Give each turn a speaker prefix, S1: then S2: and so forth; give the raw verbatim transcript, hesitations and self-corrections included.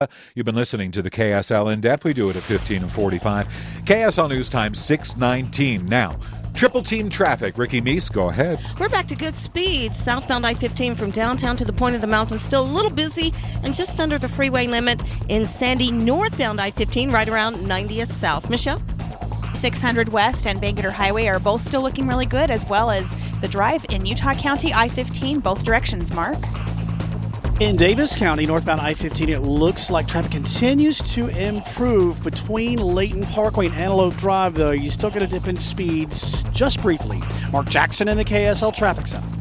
S1: You've been listening to the K S L In Depth. We do it at fifteen and forty-five. K S L News Time, six nineteen. Now, triple team traffic. Ricky Meese, go ahead.
S2: We're back to good speed. Southbound I fifteen from downtown to the point of the mountains, still a little busy and just under the freeway limit in Sandy. Northbound I fifteen, right around ninetieth South. Michelle?
S3: six hundred West and Bangerter Highway are both still looking really good, as well as the drive in Utah County, I fifteen, both directions, Mark.
S4: In Davis County, northbound I fifteen, it looks like traffic continues to improve between Layton Parkway and Antelope Drive, though. You still got to dip in speeds just briefly. Mark Jackson in the K S L Traffic Center.